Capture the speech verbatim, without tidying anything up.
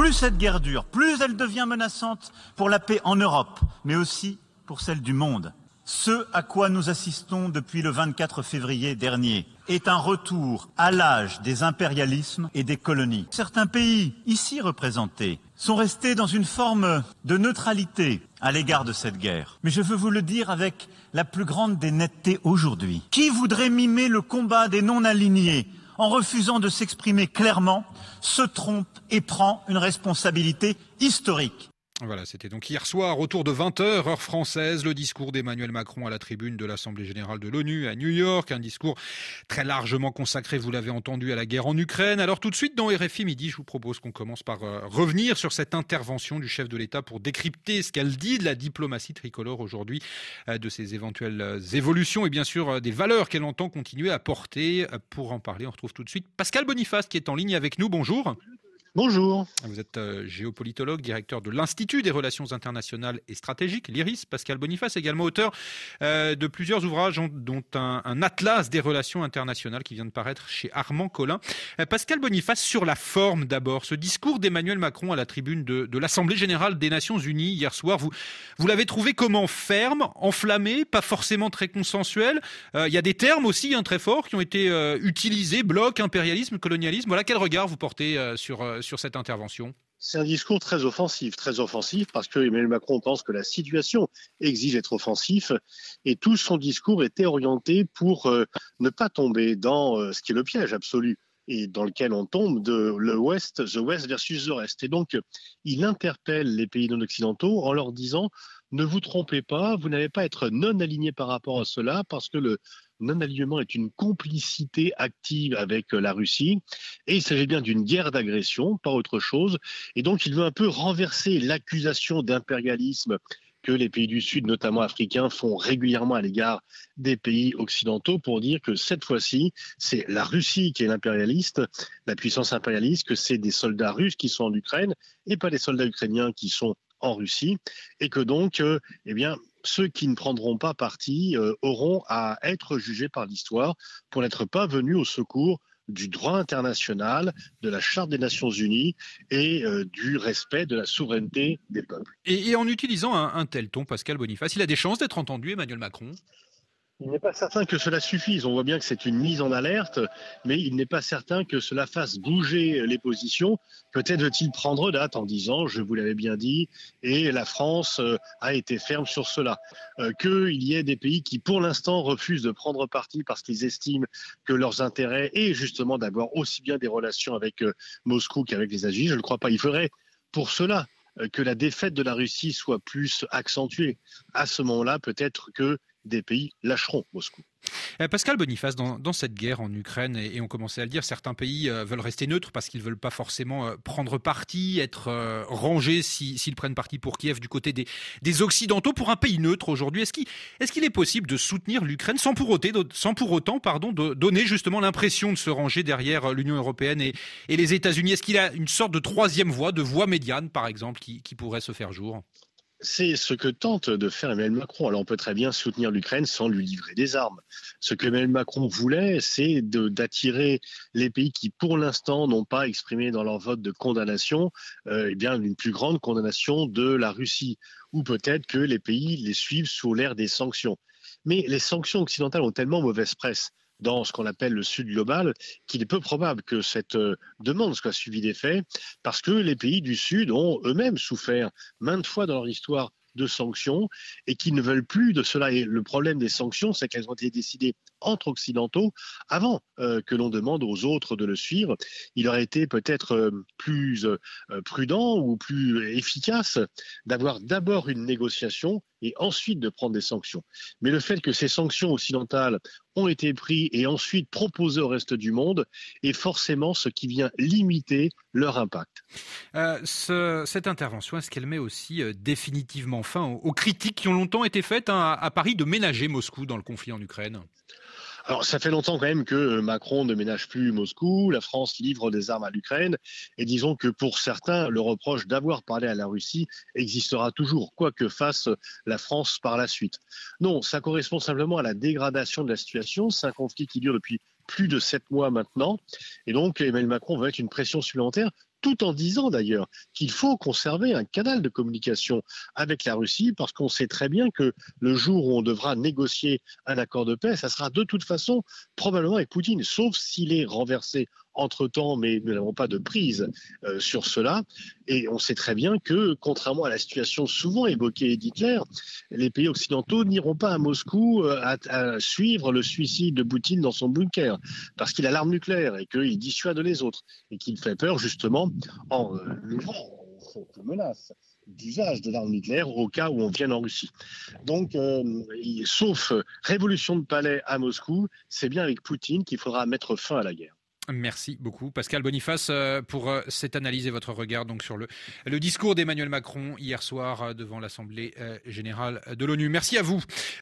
plus cette guerre dure, plus elle devient menaçante pour la paix en Europe, mais aussi pour celle du monde. Ce à quoi nous assistons depuis le vingt-quatre février dernier est un retour à l'âge des impérialismes et des colonies. Certains pays, ici représentés, sont restés dans une forme de neutralité à l'égard de cette guerre. Mais je veux vous le dire avec la plus grande des nettetés aujourd'hui. Qui voudrait mimer le combat des non-alignés en refusant de s'exprimer clairement, se trompe et prend une responsabilité historique. Voilà, c'était donc hier soir, autour de vingt heures, heure française, le discours d'Emmanuel Macron à la tribune de l'Assemblée générale de l'ONU à New York. Un discours très largement consacré, vous l'avez entendu, à la guerre en Ukraine. Alors tout de suite, dans R F I Midi, je vous propose qu'on commence par euh, revenir sur cette intervention du chef de l'État pour décrypter ce qu'elle dit de la diplomatie tricolore aujourd'hui, euh, de ses éventuelles euh, évolutions et bien sûr euh, des valeurs qu'elle entend continuer à porter. Euh, pour en parler, on retrouve tout de suite Pascal Boniface qui est en ligne avec nous. Bonjour. Bonjour. Vous êtes euh, géopolitologue, directeur de l'Institut des relations internationales et stratégiques, l'I R I S. Pascal Boniface, également auteur euh, de plusieurs ouvrages, dont un, un atlas des relations internationales qui vient de paraître chez Armand Collin. Euh, Pascal Boniface, sur la forme d'abord, ce discours d'Emmanuel Macron à la tribune de, de l'Assemblée générale des Nations unies hier soir, vous, vous l'avez trouvé comment? Ferme, enflammé, pas forcément très consensuel. Il euh, y a des termes aussi hein, très forts qui ont été euh, utilisés, bloc, impérialisme, colonialisme. Voilà, quel regard vous portez euh, sur euh, sur cette intervention? C'est un discours très offensif, très offensif parce que Emmanuel Macron pense que la situation exige d'être offensif et tout son discours était orienté pour euh, ne pas tomber dans euh, ce qui est le piège absolu et dans lequel on tombe de le West, the West versus the Rest. Et donc, il interpelle les pays non occidentaux en leur disant « Ne vous trompez pas, vous n'allez pas être non alignés par rapport à cela parce que le non-alignement est une complicité active avec la Russie et il s'agit bien d'une guerre d'agression, pas autre chose. Et donc, il veut un peu renverser l'accusation d'impérialisme que les pays du Sud, notamment africains, font régulièrement à l'égard des pays occidentaux pour dire que cette fois-ci, c'est la Russie qui est l'impérialiste, la puissance impérialiste, que c'est des soldats russes qui sont en Ukraine et pas des soldats ukrainiens qui sont en Russie, et que donc, euh, eh bien, ceux qui ne prendront pas parti euh, auront à être jugés par l'histoire pour n'être pas venus au secours du droit international, de la Charte des Nations Unies et euh, du respect de la souveraineté des peuples. Et, et en utilisant un, un tel ton, Pascal Boniface, il a des chances d'être entendu, Emmanuel Macron? Il n'est pas certain que cela suffise. On voit bien que c'est une mise en alerte, mais il n'est pas certain que cela fasse bouger les positions. Peut-être veut-il prendre date en disant, je vous l'avais bien dit, et la France a été ferme sur cela. Euh, qu'il y ait des pays qui, pour l'instant, refusent de prendre parti parce qu'ils estiment que leurs intérêts est justement d'avoir aussi bien des relations avec euh, Moscou qu'avec les États-Unis, je ne le crois pas. Il faudrait, pour cela, euh, que la défaite de la Russie soit plus accentuée. À ce moment-là, peut-être que des pays lâcheront Moscou. Pascal Boniface, dans, dans cette guerre en Ukraine, et, et on commençait à le dire, certains pays euh, veulent rester neutres parce qu'ils ne veulent pas forcément euh, prendre parti, être euh, rangés si, s'ils prennent parti pour Kiev du côté des, des Occidentaux. Pour un pays neutre aujourd'hui, est-ce qu'il, est-ce qu'il est possible de soutenir l'Ukraine sans pour autant, sans pour autant pardon, de donner justement l'impression de se ranger derrière l'Union européenne et, et les États-Unis? Est-ce qu'il y a une sorte de troisième voie, de voie médiane par exemple, qui, qui pourrait se faire jour? C'est ce que tente de faire Emmanuel Macron. Alors on peut très bien soutenir l'Ukraine sans lui livrer des armes. Ce que Emmanuel Macron voulait, c'est de, d'attirer les pays qui, pour l'instant, n'ont pas exprimé dans leur vote de condamnation, euh, eh bien, une plus grande condamnation de la Russie. Ou peut-être que les pays les suivent sous l'ère des sanctions. Mais les sanctions occidentales ont tellement mauvaise presse dans ce qu'on appelle le Sud global, qu'il est peu probable que cette euh, demande soit suivie des faits, parce que les pays du Sud ont eux-mêmes souffert maintes fois dans leur histoire de sanctions et qui ne veulent plus de cela. Et le problème des sanctions, c'est qu'elles ont été décidées entre occidentaux avant euh, que l'on demande aux autres de le suivre. Il aurait été peut-être euh, plus euh, prudent ou plus efficace d'avoir d'abord une négociation et ensuite de prendre des sanctions. Mais le fait que ces sanctions occidentales ont été prises et ensuite proposées au reste du monde est forcément ce qui vient limiter leur impact. Euh, ce, cette intervention, est-ce qu'elle met aussi euh, définitivement fin aux, aux critiques qui ont longtemps été faites hein, à, à Paris de ménager Moscou dans le conflit en Ukraine ? Alors, ça fait longtemps quand même que Macron ne ménage plus Moscou, la France livre des armes à l'Ukraine, et disons que pour certains, le reproche d'avoir parlé à la Russie existera toujours, quoi que fasse la France par la suite. Non, ça correspond simplement à la dégradation de la situation. C'est un conflit qui dure depuis plus de sept mois maintenant, et donc Emmanuel Macron va mettre une pression supplémentaire tout en disant d'ailleurs qu'il faut conserver un canal de communication avec la Russie, parce qu'on sait très bien que le jour où on devra négocier un accord de paix, ça sera de toute façon probablement avec Poutine, sauf s'il est renversé entre-temps, mais nous n'avons pas de prise euh, sur cela. Et on sait très bien que, contrairement à la situation souvent évoquée d'Hitler, les pays occidentaux n'iront pas à Moscou euh, à, à suivre le suicide de Poutine dans son bunker, parce qu'il a l'arme nucléaire et qu'il dissuade les autres, et qu'il fait peur justement en euh, levant cette menace d'usage de l'arme nucléaire au cas où on vienne en Russie. Donc, euh, il, sauf révolution de palais à Moscou, c'est bien avec Poutine qu'il faudra mettre fin à la guerre. Merci beaucoup Pascal Boniface pour cette analyse et votre regard donc sur le, le discours d'Emmanuel Macron hier soir devant l'Assemblée générale de l'ONU. Merci à vous.